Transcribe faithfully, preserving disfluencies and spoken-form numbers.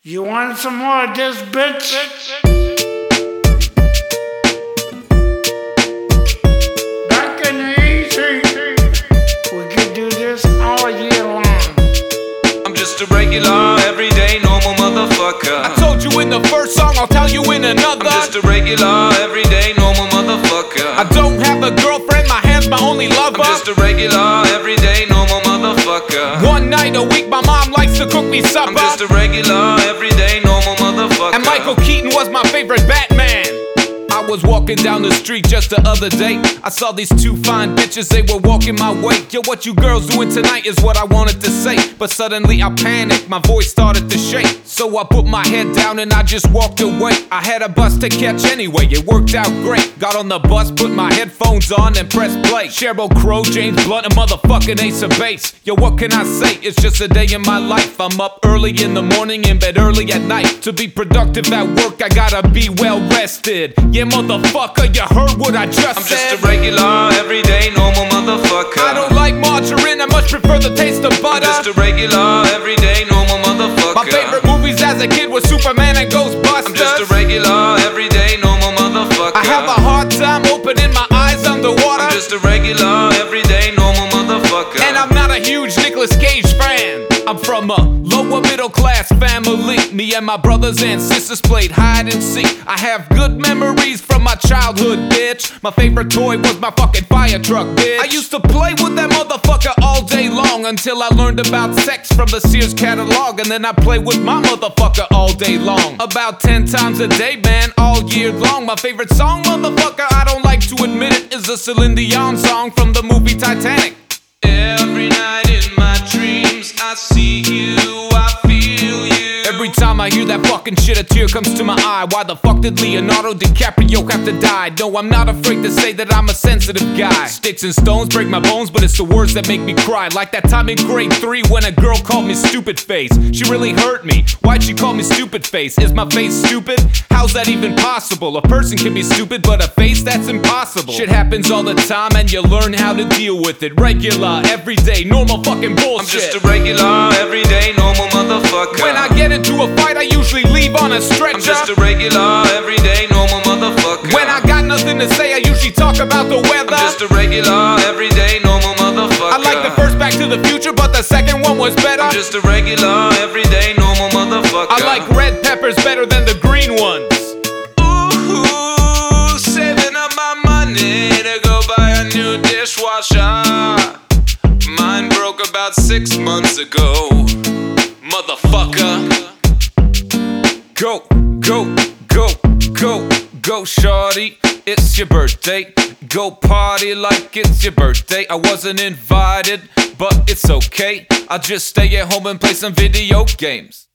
You want some more of this, bitch? Back in the easy, we could do this all year long. I'm just a regular, everyday, normal motherfucker. I told you in the first song, I'll tell you in another. I'm just a regular, everyday, normal motherfucker. I don't have a girlfriend, my hand's my only lover. I'm just a regular, everyday, normal motherfucker. One night a week, my mom likes to cook me supper. I'm just a regular, everyday, normal motherfucker. And Michael Keaton was my favorite Batman. I was walking down the street just the other day. I saw these two fine bitches, they were walking my way. Yo, what you girls doing tonight is what I wanted to say. But suddenly I panicked, my voice started to shake. So I put my head down and I just walked away. I had a bus to catch anyway, it worked out great. Got on the bus, put my headphones on and pressed play. Sheryl Crow, James Blunt, and motherfucking Ace of Base. Yo, what can I say? It's just a day in my life. I'm up early in the morning, in bed early at night. To be productive at work, I gotta be well rested. Yeah, motherfucker, you heard what I just I'm said. just a regular, everyday, normal motherfucker. I don't like margarine, I much prefer the taste of butter. I'm just a regular, everyday, normal motherfucker. My favorite movies as a kid were Superman and Ghostbusters. I'm just a regular, everyday, normal motherfucker. I have a hard time opening my eyes underwater. I'm just a regular, everyday, normal motherfucker. And I'm not a huge Nicolas Cage fan. I'm from a lower middle class family. Me and my brothers and sisters played hide and seek. I have good memories from my childhood, bitch. My favorite toy was my fucking fire truck, bitch. I used to play with that motherfucker all day long until I learned about sex from the Sears catalog. And then I played with my motherfucker all day long. About ten times a day, man, all year long. My favorite song, motherfucker, I don't like to admit it, is a Celine Dion song from the movie Titanic. Every night in my dreams, I see you, I feel you. Every time I hear that fucking shit, a tear comes to my eye. Why the fuck did Leonardo DiCaprio have to die? No, I'm not afraid to say that I'm a sensitive guy. Sticks and stones break my bones, but it's the words that make me cry. Like that time in grade three when a girl called me stupid face. She really hurt me. Why'd she call me stupid face? Is my face stupid? How's that even possible? A person can be stupid, but a face, that's impossible. Shit happens all the time and you learn how to deal with it. Regular, everyday, normal fucking bullshit. I'm just a regular, everyday, normal motherfucker. When I get into a fight, I usually leave on a stretcher. I'm just a regular, everyday, normal motherfucker. When I got nothing to say, I usually talk about the weather. I'm just a regular, everyday, normal motherfucker. I like the first Back to the Future, but the second one was better. I'm just a regular, everyday, normal motherfucker. I like red peppers better than the green ones. Ooh, saving up my money to go buy a new dishwasher. Mine broke about six months ago, motherfucker. Go, go, go, go, go, shorty, it's your birthday. Go party like it's your birthday. I wasn't invited, but it's okay. I'll just stay at home and play some video games.